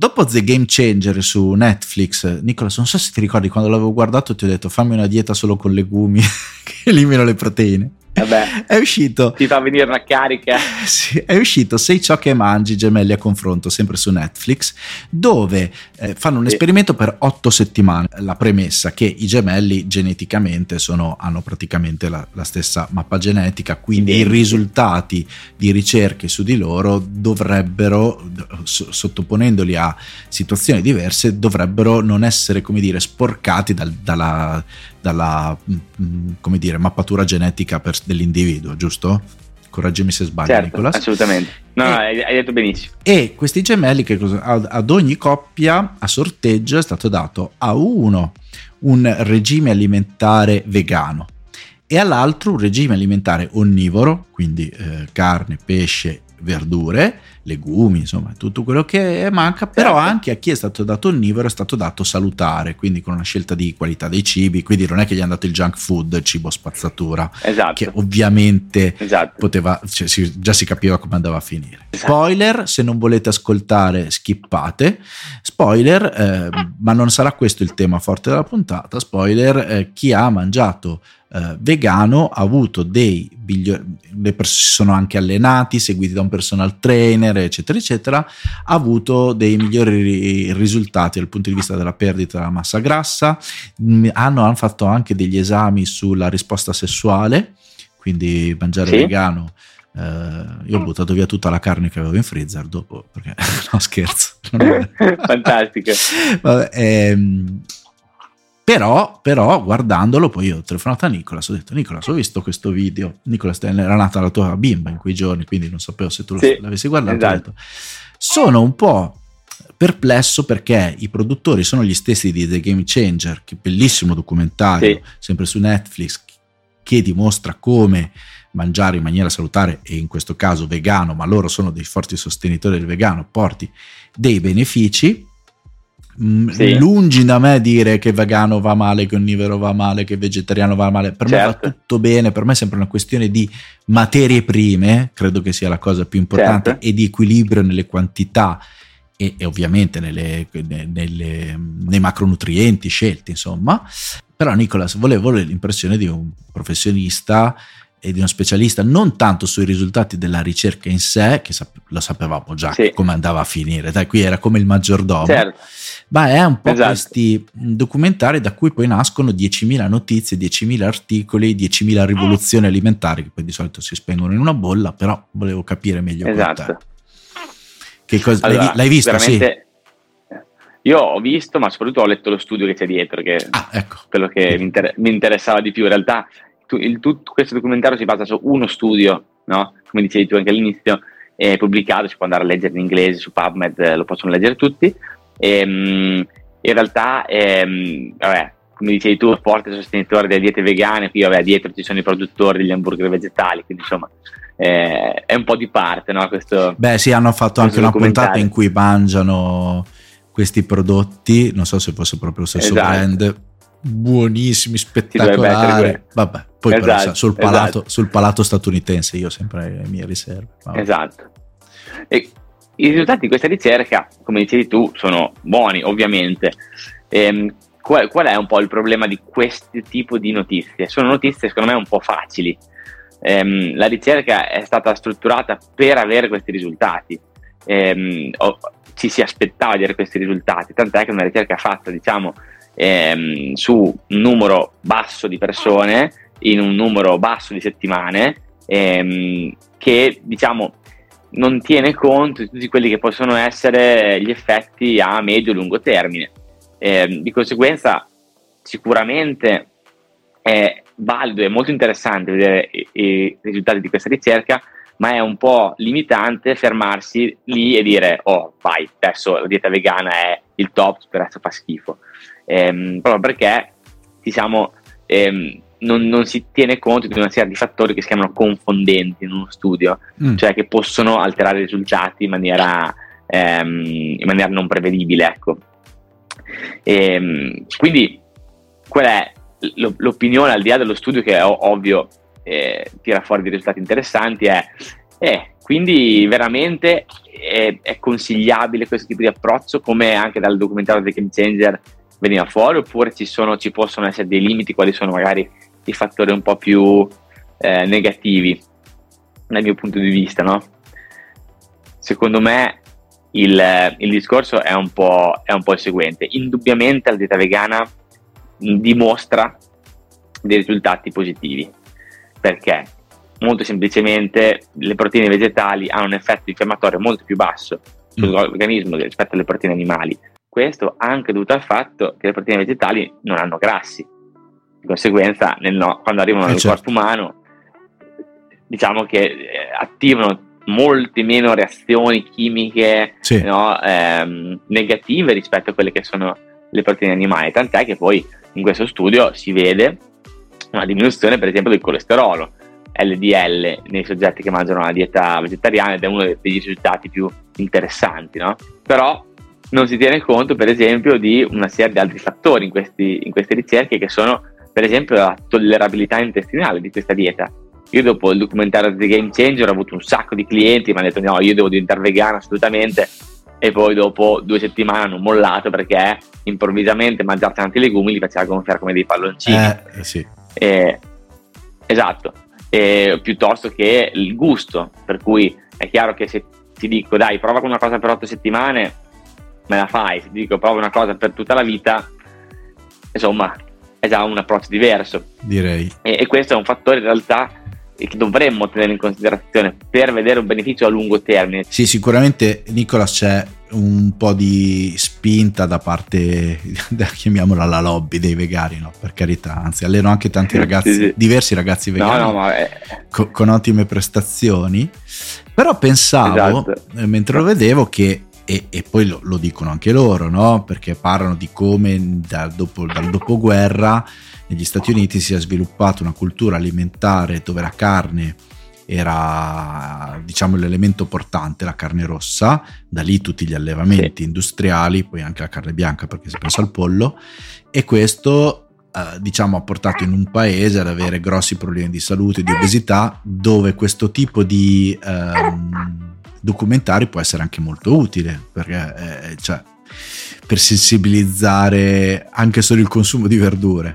dopo The Game Changer su Netflix, Nicolas, non so se ti ricordi, quando l'avevo guardato ti ho detto fammi una dieta solo con legumi che elimino le proteine. Vabbè, è uscito, ti fa venire una carica. Sì, è uscito Sei ciò che mangi, gemelli a confronto, sempre su Netflix, dove fanno un esperimento per 8 settimane. La premessa che i gemelli geneticamente hanno praticamente la stessa mappa genetica, quindi i risultati di ricerche su di loro dovrebbero, sottoponendoli a situazioni diverse, dovrebbero non essere, come dire, sporcati dalla come dire, mappatura genetica dell'individuo, giusto? Correggimi se sbaglio, certo, Nicolas. Assolutamente. No, hai detto benissimo. E questi gemelli, ad ogni coppia a sorteggio è stato dato a uno un regime alimentare vegano e all'altro un regime alimentare onnivoro, quindi carne, pesce, verdure, legumi, insomma tutto quello che manca, però anche a chi è stato dato onnivoro è stato dato salutare, quindi con una scelta di qualità dei cibi, quindi non è che gli hanno dato il junk food, il cibo spazzatura, che ovviamente poteva, già si capiva come andava a finire. Spoiler, se non volete ascoltare skippate, spoiler, ma non sarà questo il tema forte della puntata, spoiler, chi ha mangiato vegano ha avuto le persone si sono anche allenati, seguiti da un personal trainer, eccetera eccetera, ha avuto dei migliori risultati dal punto di vista della perdita della massa grassa, hanno fatto anche degli esami sulla risposta sessuale, quindi mangiare vegano, io ho buttato via tutta la carne che avevo in freezer dopo, perché no, scherzo, fantastico. Vabbè, però guardandolo, poi io ho telefonato a Nicolas, ho detto Nicolas, ho visto questo video. Nicolas, era nata la tua bimba in quei giorni, quindi non sapevo se tu l'avessi guardato. Ho detto, sono un po' perplesso perché i produttori sono gli stessi di The Game Changer, che bellissimo documentario, sempre su Netflix, che dimostra come mangiare in maniera salutare, e in questo caso vegano, ma loro sono dei forti sostenitori del vegano, porti dei benefici. Lungi da me dire che vegano va male, che onnivoro va male, che vegetariano va male. Per me va tutto bene, per me è sempre una questione di materie prime, credo che sia la cosa più importante, e di equilibrio nelle quantità e ovviamente nei macronutrienti scelti, insomma. Però Nicolas, volevo l'impressione di un professionista e di uno specialista, non tanto sui risultati della ricerca in sé, che lo sapevamo già come andava a finire, dai, qui era come il maggiordomo, ma è un po' questi documentari da cui poi nascono 10.000 notizie, 10.000 articoli, 10.000 rivoluzioni alimentari, che poi di solito si spengono in una bolla, però volevo capire meglio con te. Che cosa, allora, l'hai visto? Sì. Io ho visto, ma soprattutto ho letto lo studio che c'è dietro, che ecco. Quello che mi interessava di più. In realtà tutto questo documentario si basa su uno studio, no? Come dicevi tu anche all'inizio, è pubblicato, si può andare a leggere in inglese su PubMed, lo possono leggere tutti. In realtà, come dicevi tu, forte sostenitore delle diete vegane, qui dietro ci sono i produttori degli hamburger vegetali, quindi insomma è un po' di parte, no? Questo, sì, hanno fatto anche una puntata in cui mangiano questi prodotti, non so se fosse proprio lo stesso brand, buonissimi, spettacolari, vabbè, poi però sul palato statunitense io ho sempre le mie riserve. Esatto. E i risultati di questa ricerca, come dicevi tu, sono buoni, ovviamente. Qual è un po' il problema di questo tipo di notizie? Sono notizie secondo me un po' facili. La ricerca è stata strutturata per avere questi risultati, ci si aspettava di avere questi risultati, tant'è che è una ricerca fatta, diciamo, su un numero basso di persone in un numero basso di settimane, che diciamo non tiene conto di tutti quelli che possono essere gli effetti a medio e lungo termine. Di conseguenza sicuramente è valido e molto interessante vedere i risultati di questa ricerca, ma è un po' limitante fermarsi lì e dire oh vai, adesso la dieta vegana è il top, per adesso fa schifo, proprio perché diciamo non si tiene conto di una serie di fattori che si chiamano confondenti in uno studio, cioè che possono alterare i risultati in maniera non prevedibile, ecco. Quindi qual è l'opinione, al di là dello studio che è ovvio tira fuori dei risultati interessanti, è Quindi veramente è consigliabile questo tipo di approccio, come anche dal documentario The Game Changer veniva fuori, oppure ci possono essere dei limiti? Quali sono magari i fattori un po' più negativi dal mio punto di vista, no? Secondo me il discorso è un po' il seguente: indubbiamente la dieta vegana dimostra dei risultati positivi, perché molto semplicemente le proteine vegetali hanno un effetto infiammatorio molto più basso sull'organismo rispetto alle proteine animali. Questo anche dovuto al fatto che le proteine vegetali non hanno grassi, di conseguenza quando arrivano nel corpo umano, diciamo che attivano molte meno reazioni chimiche, sì, negative rispetto a quelle che sono le proteine animali, tant'è che poi in questo studio si vede una diminuzione per esempio del colesterolo LDL nei soggetti che mangiano una dieta vegetariana, ed è uno dei risultati più interessanti, no? Però non si tiene conto per esempio di una serie di altri fattori in queste ricerche, che sono per esempio la tollerabilità intestinale di questa dieta. Io dopo il documentario The Game Changer ho avuto un sacco di clienti che mi hanno detto no, io devo diventare vegano assolutamente, e poi dopo 2 settimane hanno mollato perché improvvisamente mangiare tanti legumi li faceva gonfiare come dei palloncini. Sì. Esatto. Piuttosto che il gusto, per cui è chiaro che se ti dico dai prova con una cosa per 8 settimane me la fai, se ti dico prova una cosa per tutta la vita, insomma è già un approccio diverso, direi, e questo è un fattore in realtà che dovremmo tenere in considerazione per vedere un beneficio a lungo termine. Sì, sicuramente Nicolas, c'è un po' di spinta da parte, chiamiamola la lobby dei vegani, no? Per carità, anzi alleno anche tanti ragazzi, sì. Diversi ragazzi vegani con ottime prestazioni, però pensavo, mentre lo vedevo, che e poi lo dicono anche loro, no? Perché parlano di come dal dopoguerra negli Stati Uniti si è sviluppata una cultura alimentare dove la carne era, diciamo, l'elemento portante, la carne rossa, da lì tutti gli allevamenti industriali, poi anche la carne bianca perché si pensa al pollo, e questo diciamo ha portato in un paese ad avere grossi problemi di salute, di obesità, dove questo tipo di documentari può essere anche molto utile, perché cioè, per sensibilizzare anche solo il consumo di verdure.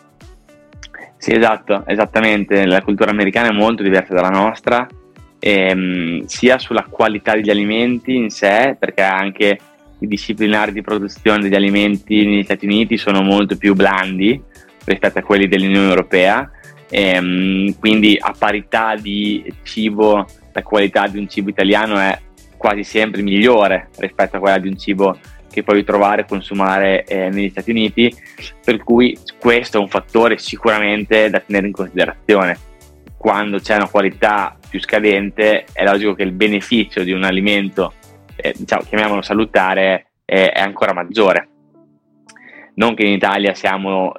Sì, esatto, esattamente. La cultura americana è molto diversa dalla nostra, sia sulla qualità degli alimenti in sé, perché anche i disciplinari di produzione degli alimenti negli Stati Uniti sono molto più blandi rispetto a quelli dell'Unione Europea, quindi a parità di cibo la qualità di un cibo italiano è quasi sempre migliore rispetto a quella di un cibo che puoi trovare e consumare negli Stati Uniti, per cui questo è un fattore sicuramente da tenere in considerazione. Quando c'è una qualità più scadente è logico che il beneficio di un alimento, diciamo, chiamiamolo salutare, è ancora maggiore. Non che in Italia siamo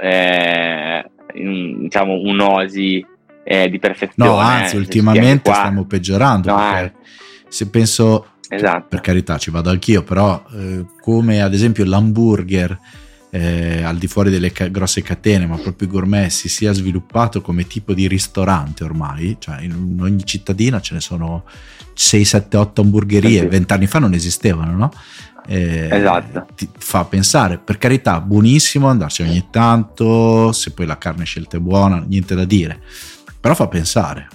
diciamo un'oasi di perfezione. No, anzi, ultimamente stiamo peggiorando, perché se penso, esatto, per carità ci vado anch'io, però come ad esempio l'hamburger al di fuori delle grosse catene, ma proprio gourmet, si sia sviluppato come tipo di ristorante ormai, cioè in ogni cittadina ce ne sono 6, 7, 8 hamburgerie, sì. 20 anni fa non esistevano, no? Esatto. Ti fa pensare, per carità, buonissimo andarci ogni tanto, se poi la carne scelta è buona, niente da dire, però fa pensare.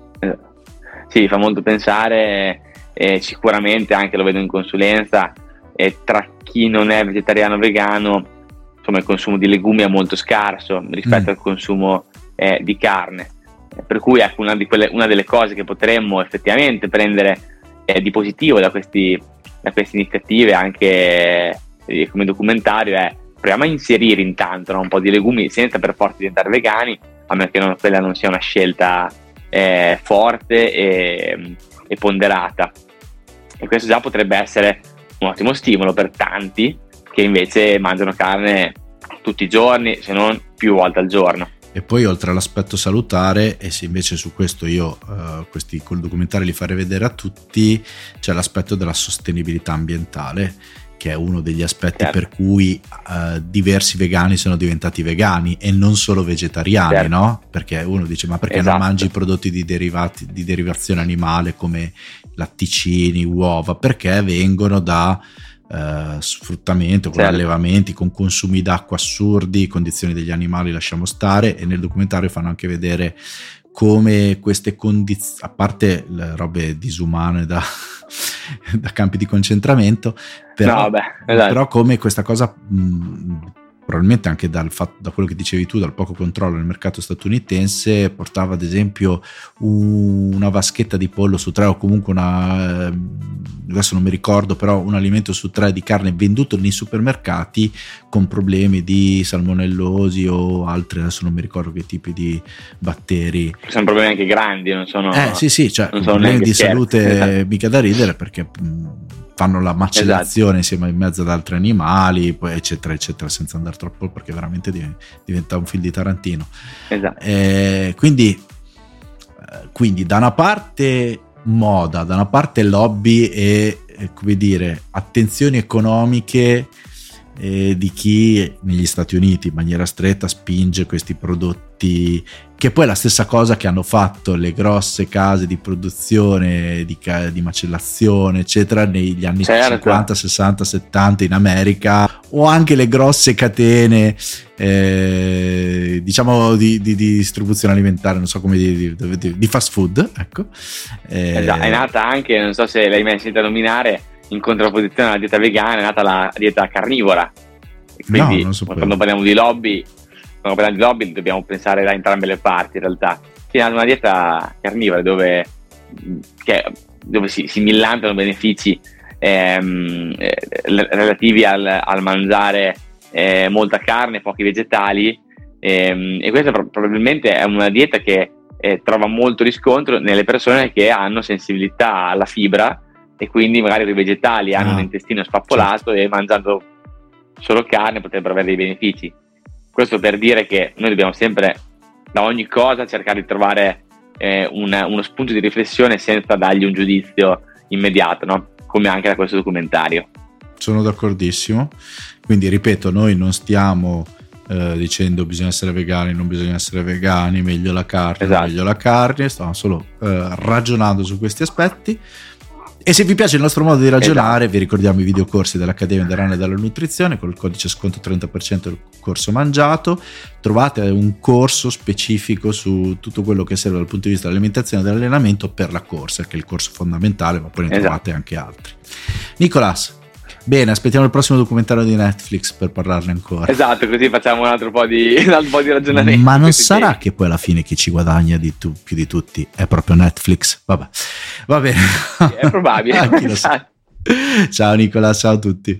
Sì, fa molto pensare, sicuramente anche lo vedo in consulenza, tra chi non è vegetariano o vegano, insomma il consumo di legumi è molto scarso rispetto al consumo di carne, per cui ecco, una delle cose che potremmo effettivamente prendere di positivo da queste iniziative anche come documentario è proviamo a inserire intanto, no, un po' di legumi senza per forza diventare vegani, a meno che quella non sia una scelta forte e ponderata, e questo già potrebbe essere un ottimo stimolo per tanti che invece mangiano carne tutti i giorni, se non più volte al giorno. E poi oltre all'aspetto salutare, e se invece su questo io questi col documentario li farei vedere a tutti, c'è l'aspetto della sostenibilità ambientale, che è uno degli aspetti per cui diversi vegani sono diventati vegani e non solo vegetariani, no? Perché uno dice ma perché non mangi prodotti di derivazione animale come latticini, uova? Perché vengono da sfruttamento, con allevamenti, con consumi d'acqua assurdi, condizioni degli animali lasciamo stare, e nel documentario fanno anche vedere come queste condizioni, a parte le robe disumane da campi di concentramento, però come questa cosa probabilmente anche da quello che dicevi tu, dal poco controllo nel mercato statunitense, portava ad esempio una vaschetta di pollo su 3 o comunque adesso non mi ricordo, però un alimento su 3 di carne venduto nei supermercati con problemi di salmonellosi o altri, adesso non mi ricordo che tipi di batteri. Sono problemi anche grandi, non sono cioè problemi di salute mica da ridere, perché fanno la macellazione insieme in mezzo ad altri animali, poi eccetera eccetera, senza andare troppo, perché veramente diventa un film di Tarantino. Quindi da una parte moda, da una parte lobby e come dire attenzioni economiche di chi negli Stati Uniti in maniera stretta spinge questi prodotti, che poi è la stessa cosa che hanno fatto le grosse case di produzione di macellazione eccetera negli anni 50, 60, 70 in America, o anche le grosse catene diciamo di distribuzione alimentare, non so come di fast food, ecco. È nata anche, non so se l'hai mai sentita nominare, in contrapposizione alla dieta vegana, è nata la dieta carnivora. E quindi quando parliamo di lobby dobbiamo pensare da entrambe le parti, in realtà. È una dieta carnivora dove si millantano benefici relativi al mangiare molta carne, pochi vegetali, e questa probabilmente è una dieta che trova molto riscontro nelle persone che hanno sensibilità alla fibra, e quindi magari i vegetali hanno un intestino spappolato, e mangiando solo carne potrebbero avere dei benefici. Questo per dire che noi dobbiamo sempre, da ogni cosa, cercare di trovare uno spunto di riflessione senza dargli un giudizio immediato, no? Come anche da questo documentario. Sono d'accordissimo. Quindi ripeto, noi non stiamo dicendo bisogna essere vegani, non bisogna essere vegani, meglio la carne, meglio la carne, stiamo solo ragionando su questi aspetti. E se vi piace il nostro modo di ragionare, vi ricordiamo i videocorsi dell'Accademia del Rana e della Nutrizione con il codice sconto 30% del corso mangiato. Trovate un corso specifico su tutto quello che serve dal punto di vista dell'alimentazione e dell'allenamento per la corsa, che è il corso fondamentale, ma poi ne trovate anche altri. Nicolas, bene, aspettiamo il prossimo documentario di Netflix per parlarne ancora. Esatto, così facciamo un altro po' di ragionamento. Ma non sarà che poi alla fine chi ci guadagna più di tutti è proprio Netflix? Vabbè, va bene. È probabile. Ciao Nicolas, ciao a tutti.